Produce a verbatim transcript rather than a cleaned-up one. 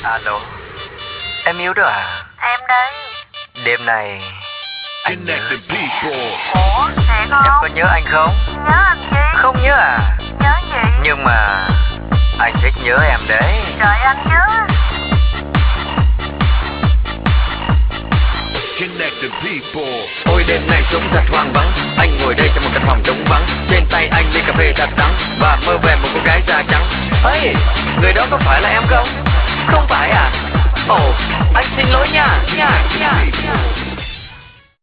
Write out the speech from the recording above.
Alo, em yêu đó à? Em đây. Đêm này anh nhớ. Ủa, thiệt không? Em có nhớ anh không? Nhớ anh chi? Không nhớ à? Nhớ gì? Nhưng mà anh thích nhớ em đấy. Trời, anh nhớ. Ôi đêm nay sống thật hoang vắng, anh ngồi đây trong một căn phòng trống vắng, trên tay anh ly cà phê thật đắng và mơ về một cô gái da trắng. Ê, người đó có phải là em không? Không phải à? Ồ, anh xin lỗi nha, nha, nha.